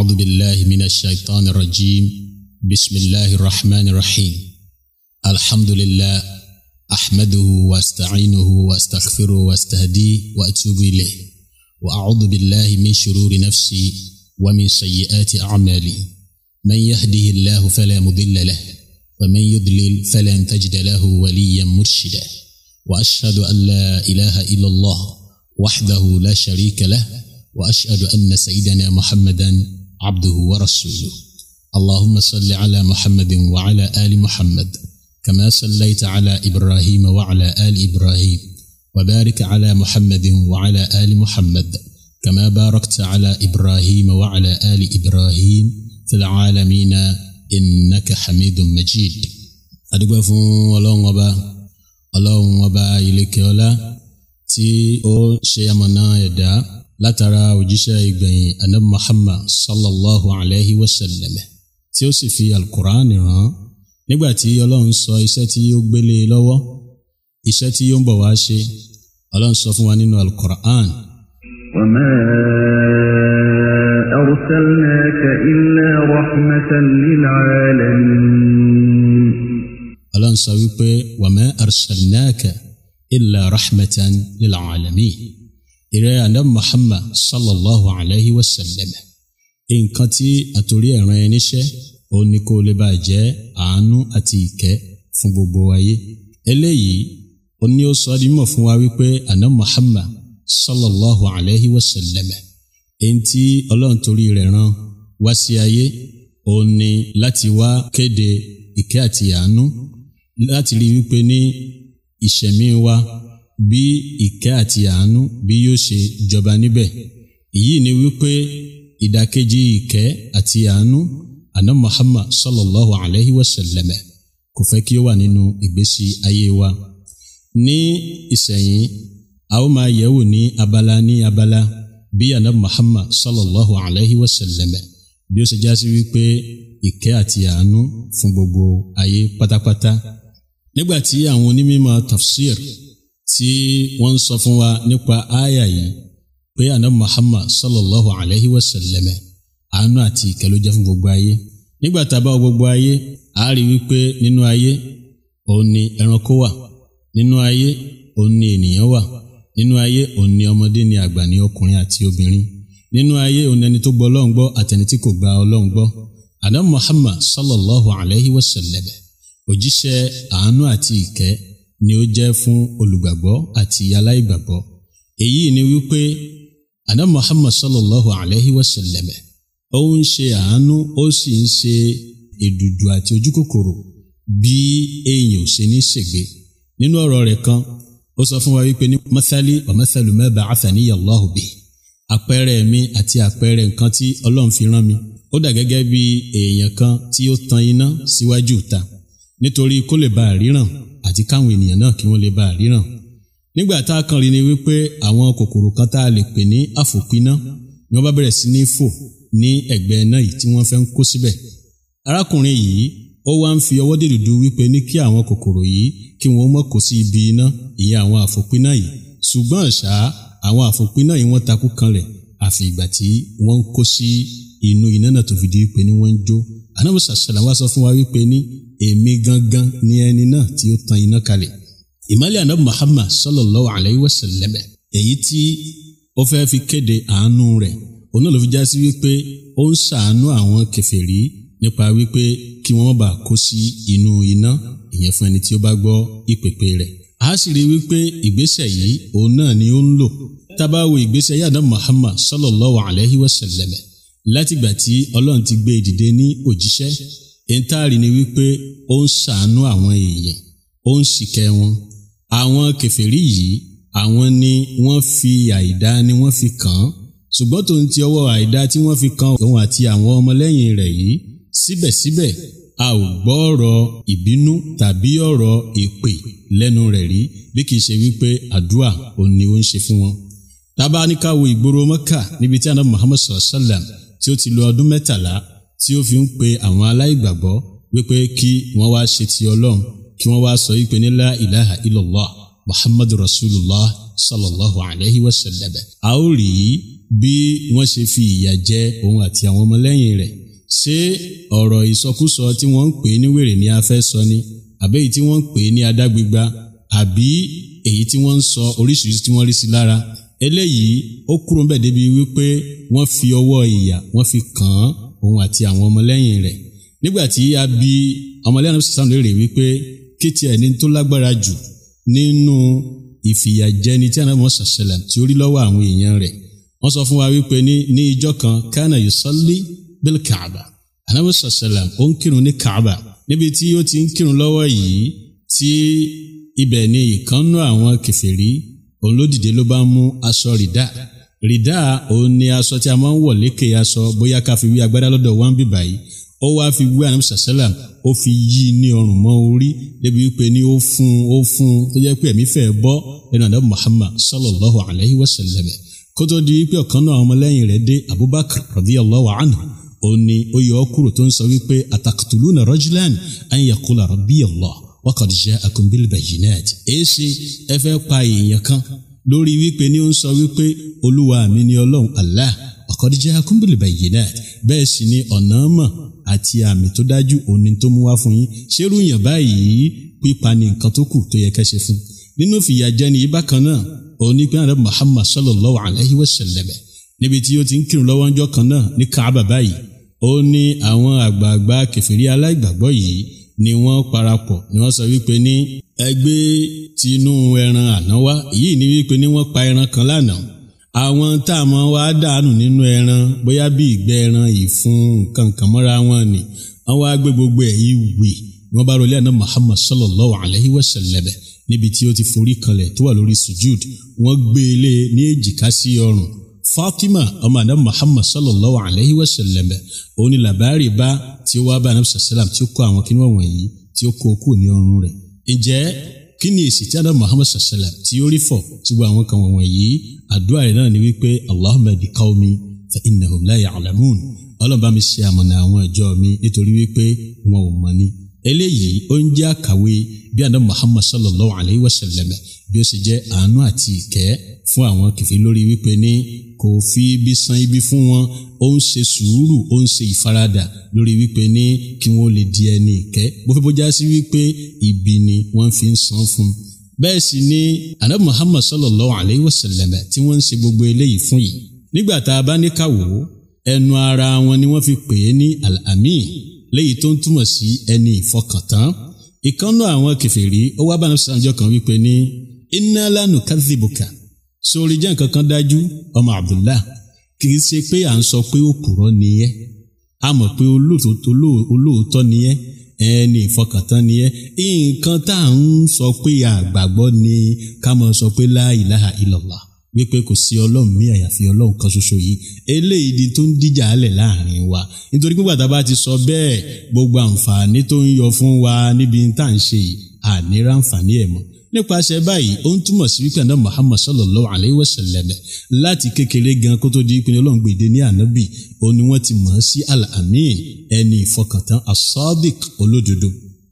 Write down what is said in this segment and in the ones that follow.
أعوذ بالله من الشيطان الرجيم. بسم الله الرحمن الرحيم. الحمد لله أحمده واستعينه واستغفره واستهديه وأتوب إليه، وأعوذ بالله من شرور نفسي ومن سيئات أعمالي. من يهده الله فلا مضل له ومن يضلل فلن تجد له وليا مرشدا، وأشهد أن لا إله إلا الله وحده لا شريك له، وأشهد أن سيدنا محمدا عبده ورسوله. اللهم صل على محمد وعلى آل محمد كما صليت على إبراهيم وعلى آل إبراهيم، وبارك على محمد وعلى آل محمد كما باركت على إبراهيم وعلى آل إبراهيم في العالمين إنك حميد مجيد. أدعو فون Ọlọ́run ọba ìlékè ọlá tí ó ṣe amọ̀nà ẹ̀dá látara òjíṣẹ́ ìgbẹ̀yìn Ànábì Muhammad sallallahu alaihi wasallam, tí ó sì fi al-Qur'an rán nígbàtí Ọlọ́run sọ iṣẹ́ tí ó gbélé lọ́wọ́, iṣẹ́ tí ó ń bọ̀ wá ṣe. Ọlọ́run sọ fún wa nínú al-Qur'an: wa ma arsalnaka illa rahmatan lil alamin. Ọlọ́run sọ wípé wa ma arsalnaka illa rahmatan lil alamin. Ìrẹ́ Ànábì Muhammad sallallahu alaihi wasallam, nǹkan tí àtòrí ẹ̀ràn ẹniṣẹ́ ó ní kó lè bá jẹ́ àánú àti ìkẹ́ fún gbogbo ayé. Eléyìí ó ní ó sọ dímọ̀ fún wa wípé Ànábì Muhammad sallallahu alaihi wasallam, èyí tí Ọlọ́run torí rẹ̀ rán wá sí ayé ó ní láti wá kéde ìkẹ́ àti àánú, láti rí wípé ní ìṣẹ̀mí wa bí ìkẹ́ àti àánú bí yóò ṣe jọba níbẹ̀. Èyí ni wípé ìdàkejì ìkẹ́ àti àánú Ànábì Muhammad sallallahu alaihi wasallam kò fẹ́ kí ó wà nínú ìgbésí ayé wa. Ní ìsẹ̀yìn a ó máa yẹ̀wò ní abala bí Ànábì Muhammad sallallahu alaihi wasallam bí ó ṣe já sí wípé ìkẹ́ àti àánú fún gbogbo ayé pátápátá. Nígbàtí àwọn onímọ̀ tafsir tí wọ́n sọ fún wa nípa àyà yìí pé Ànábì Muhammad sallallahu alaihi wasallam àánú àti ìkẹ́ ló jẹ́ fún gbogbo ayé. Nígbàtí a bá gbogbo ayé, a rí wípé nínú ayé òun ni ẹranko wà, nínú ayé òun ni ènìyàn wà, nínú ayé òun ni ọmọdé ni àgbà ni ọkùnrin àti obìnrin, nínú ayé òun ẹni tó gbọ́ Ọlọ́run gbọ́ àtẹni tí kò gba Ọlọ́run gbọ́. Ànábì Muhammad sallallahu alaihi wasallam òjíṣẹ́ àánú àti ìkẹ́ ni ó jẹ́ fún olùgbàgbọ́ àti aláìgbàgbọ́. Èyí ni wípé Ànábì Muhammad sallallahu alaihi wasallam ó ń ṣe àánú, ó sì ń ṣe èdùdù àti ojúkòkòrò bí èèyàn ò ṣe ní ṣègbé. Nínú ọ̀rọ̀ rẹ̀ kan ó sọ fún wa wípé ní mathali wa mathalu ma ba'athani Allahu bihi, àpẹẹrẹ mi àti àpẹẹrẹ nǹkan tí Ọlọ́run fi rán mi ó dà gẹ́gẹ́ bí èèyàn kan tí ó tan iná síwájú ìta nítorí kó lè bá ríran àti káwọn ènìyàn náà kí wọ́n lè bá ríran. Nígbà tá a kan rí ni wípé àwọn kòkòrò kan tá a lè pè ní àfòpiná ni wọ́n bá bẹ̀rẹ̀ sí ní fò ní ẹ̀gbẹ́ iná yìí tí wọ́n fẹ́ ń kó síbẹ̀. Arákùnrin yìí ó wá ń fi ọwọ́ dèdùdú wípé ní kí àwọn kòkòrò yìí kí wọ́n má kó sí ibi iná, ìyẹn àwọn àfòpiná yìí. Ṣùgbọ́n ṣá àwọn àfòpiná yìí wọ́n takú kanlẹ̀ àfi ìgbà tí wọ́n ń kó sí inú iná náà tó fi di wípé ní wọ́n ń jó. Ànábì sallallahu wá sọ fún wa wípé ní èmi gangan ni ẹni náà tí ó tan iná kalẹ̀. Ìmọ́lẹ̀ Ànábì Muhammad sallallahu alaihi wasallam èyí tí ó fẹ́ fi kéde àánú rẹ̀, òun náà ló fi já sí wípé ó ń ṣàánú àwọn kèfèrí nípa wípé kí wọ́n bá kó sí inú iná, ìyẹn fún ẹni tí ó bá gbọ́ ìpèpè rẹ̀. A sì rí wípé ìgbésẹ̀ yìí òun náà ni ó ń lò. Tá bá wo ìgbésẹ̀ yìí Ànábì Muhammad sallallahu alaihi wasallam látìgbà tí Ọlọ́run ti gbé dìde ní òjíṣẹ́, ìntáàrí ni wípé ó ń ṣàánú àwọn èèyàn, ó ń ṣìkẹ́ wọn. Àwọn kèfèrí yìí àwọn ni wọ́n fi àìdá ni wọ́n fi kàn án, ṣùgbọ́n tó ń ti ọwọ́ àìdá tí wọ́n fi kàn òun àti àwọn ọmọlẹ́yìn rẹ̀ yìí, síbẹ̀síbẹ̀ a ò gbọ́ ọ̀rọ̀ ìbínú tàbí ọ̀rọ̀ èpè lẹ́nu rẹ̀ rí, bí kìí ṣe wípé àdúà òun ni ó ń ṣe fún wọn. Tá bá ní ká wo ìgboro Mẹ́kà níbi tí Ànábì Muhammad sallallahu alaihi wasallam tí ó ti lo ọdún 13 tí ó fi ń pe àwọn aláìgbàgbọ́ wípé kí wọ́n wá ṣe ti Ọlọ́run, kí wọ́n wá sọ wípé ní la ilaha illallah Muhammadu Rasulullah sallallahu alaihi wasallam. A ó rí bí wọ́n ṣe fi ìyà jẹ òun àti àwọn ọmọlẹ́yìn rẹ̀ ṣé ọ̀rọ̀ ìsọkúsọ tí wọ́n ń pè ní wèrè ni a fẹ́ sọ ni àbí èyí tí wọ́n ń pè ní adágbégbá àbí èyí tí wọ́n ń sọ oríṣiríṣi tí wọ́n rí sí lára eléyìí ó kúrò ń bẹ̀ débi wípé wọ́n fi ọwọ́ ìyà wọ́n fi kàn án òun àti àwọn ọmọlẹ́yìn rẹ̀ nígbàtí a bi ọmọlẹ́yìn náà sàmúlẹ̀ rẹ̀ wípé kí tiẹ̀ ní tó lágbára jù nínú ìfìyàjẹni tí Ànábì sàṣẹlẹ̀ tí ó rí lọ́wọ́ àwọn èèyàn rẹ̀ wọ́n sọ fún wa wípé ní ìjọ kan kana yusalli bil Kaaba Ànábì sàṣẹlẹ̀ ó ń kírun ní Kaaba níbi tí ó ti ń kírun lọ́wọ́ yìí tí ibẹ̀ ni ìkànnú àwọn kèfèrí òun ló dìde ló bá mú aṣọ rìdá òun ni aṣọ tí a máa ń wọ̀ lékè aṣọ bóyá ká fi wí agbádá lọ́dọ̀ wá ń bì báyìí ó wá fi wí Ànábì sàṣẹlẹ̀ ó fi yí ní ọrùn mọ́ orí débi wípé ní ó fún tó jẹ́ pé ẹ̀mí fẹ́ bọ́ lẹ́nu Ànábì Muhammad sallallahu alayhi wa sallam kó tó di wípé ọ̀kan náà ọmọlẹ́yìn rẹ̀ dé Abubakar radiyallahu anhu ó ní ó yọ ọ́ kúrò tó ń sọ wípé ataqtuluna rajulan an yaqula rabbi Allah wa qad ja'akum bil bayyinat èsì ẹ fẹ́ pa èèyàn kan lórí wípé ní ó ń sọ wípé olúwa mi ni ọlọ́run Allah wa qad ja'akum bil bayyinat bẹ́ẹ̀ sì ni ọ̀nà mọ̀ àti àmì tó dájú òní tó mú wá fún yín ṣerú yàn báyìí pípa ní nǹkan tó kù tó yẹ kẹ́ ṣe fún nínú fìyàjẹni yìí bákan náà òní pé Ànábì Muhammad sallallahu alayhi wa sallam níbi tí ó ti ń kírun lọ́wọ́ ọjọ́ kan náà ní Kaaba báyìí ó ní àwọn àgbààgbà kèfèrí aláìgbàgbọ́ yìí ni wọ́n parapọ̀ ni wọ́n sọ wípé ní ẹgbẹ́ tinú ẹran àná wá èyí ni wípé ní wọ́n pa ẹran kan lánàá àwọn tá a mọ̀ wá dànù nínú ẹran bóyá bí ìgbẹ́ ẹran ìfun nǹkan kan mọ́ra wọn ni wọ́n wá gbé gbogbo ẹ̀ yìí wì wọ́n bá rọlé Ànábì Muhammad sallallahu alayhi wa sallam níbi tí ó ti forí kanlẹ̀ tó wà lórí sujud wọ́n gbé e lé ní èjìká sí ọrùn Fatima ọmọ Ànábì Muhammad sallallahu alayhi wa sallam òun ni làbárì bá tí ó wá bá Ànábì sallam tí ó kó àwọn kíní wọ̀nyí tí ó kó kú ní ọrùn rẹ̀ ǹjẹ́ kí ni èsì tí Ànábì Muhammad sallam tí ó rí fọ̀ tí gbogbo àwọn kan wọ̀nyí àdúrà rẹ̀ náà ni wípé Allahumma di qawmi fa innahum la ya'lamun Ọlọ́run bá mi ṣe àmọ̀nà àwọn ìjọ mi nítorí wípé wọn ò mọ̀ ni eléyìí ó ń jẹ́ àkàwé bí Ànábì Muhammad sallallahu alayhi wa sallam bí ó sì jẹ́ àánú àti ìkẹ́ fún àwọn kìfì lórí wípé ní kò fi ibi san ibi fún wọn ó ń ṣe sùúrù ó ń ṣe ìfaradà lórí wípé ní kí wọ́n lè di ẹni ìkẹ́ bó fẹ́ bójá sí wípé ibi ni wọ́n fi ń san fún bẹ́ẹ̀ sì ni Ànábì Muhammad sallallahu alayhi wa sallam tí wọ́n ń ṣe gbogbo eléyìí fún yìí nígbà tá a bá ní káwò ẹnu ara wọn ni wọ́n fi pè é ní al-amin léyìí tó ń túmọ̀ sí ẹni ìfọkàntán ìkànnà àwọn kèfèrí ó wá bá Ànábì sànjọ́ kan wípé ní inna la nukadhibuka sórí jẹ́ nǹkan kan dájú ọmọ Abdullah kì í ṣe pé à ń sọ pé òpùrọ́ ni ẹ́ a mọ̀ pé olóòótọ́ ni ẹ́ ẹni ìfọkàntán ni ẹ́ nǹkan tá à ń sọ pé àgbàgbọ́ ni ká mọ̀ sọ pé la ilaha illallah wípé kò sí ọlọ́run ní àyàfi ọlọ́run kan ṣoṣo yìí eléyìí di tó ń díjà alẹ̀ láàrin wa nítorí pé bàtà bá ti sọ bẹ́ẹ̀ gbogbo àǹfààní tó ń yọ fún wa níbi tá à ń ṣe yìí ànírà àǹfààní ẹ̀ mọ́ nípasẹ̀ báyìí ó ń túmọ̀ sí wípé Ànábì Muhammad sallallahu alayhi wa sallam láti kékeré gan kó tó di ìpínlẹ̀ ọlọ́run gbèdé ní ànábì ó ní wọ́n ti mọ̀ ọ́ sí al-amin ẹni ìfọkàntán as-sadiq olódodo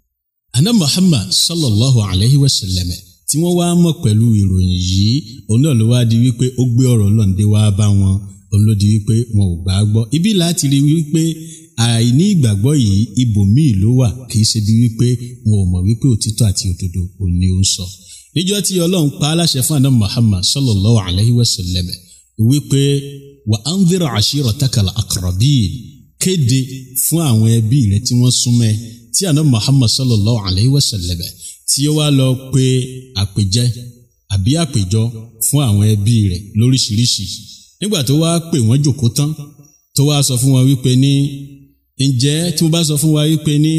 Ànábì Muhammad sallallahu alayhi wa sallam tí wọ́n wá mọ̀ pẹ̀lú ìròyìn yìí òun náà ló wá di wípé ó gbé ọ̀rọ̀ lọ́ǹdé wá bá wọn òun ló di wípé wọn ò gbà á gbọ́ ibi láti rí wípé àìní ìgbàgbọ́ yìí ibòmíì ló wà kì í ṣe bí wípé wọn ò mọ̀ wípé òtítọ́ àti òdodo òun ni ó ń sọ níjọ́ tí Ọlọ́run pa á láṣẹ fún Ànábì Muhammad sallallahu alayhi wa sallam wípé wa anzir ashiratakal aqrabin kéde fún àwọn ẹbí rẹ tí wọ́n súnmọ́ tí Ànábì Muhammad sallallahu alayhi wa sallam tí ó wá lọ pé àpèjẹ àbí àpèjọ fún àwọn ẹbí rẹ̀ lóríṣiríṣi nígbà tó wá pè wọ́n jókòó tán tó wá sọ fún wọn wípé ní ǹjẹ́ tí mo bá sọ fún wa wípé ní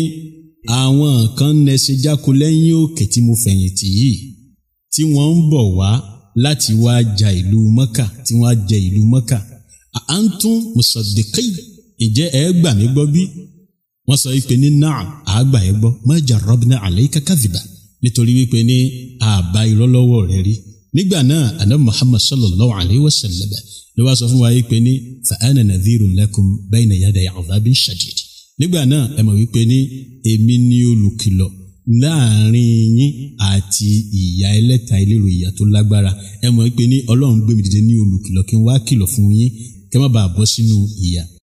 àwọn kan nẹsẹ̀ jáko lẹ́yìn òkè tí mo fẹ̀yìntì yìí tí wọ́n ń bọ̀ wá láti wá ja ìlú Mọ́kà tí wọ́n á jẹ ìlú Mọ́kà antum musaddiqin ǹjẹ́ ẹ gbà mí gbọ́ bí wọ́n sọ wípé ní na'am àgbà ẹ gbọ́ ma jarrabna alayka kadhiba nítorí wípé ní àbá irọ́ lọ́wọ́ rẹ̀ rí nígbà náà Ànábì Muhammad sallallahu alayhi wa sallam ló wá sọ fún wa wípé ní fa ana nadhirun lakum bayna yaday adhabin shadid nígbà náà ẹ mọ̀ wípé ní èmi ni olùkìlọ̀ láàrin yín àti ìyà ẹlẹ́ta ìlérò ìyà tó lágbára. Ẹ mọ̀ pé ní Ọlọ́run gbé mi dìde ní olùkìlọ̀ kí n wá kìlọ̀ fún yín kẹ́ má bàa bọ́ sínú ìyà.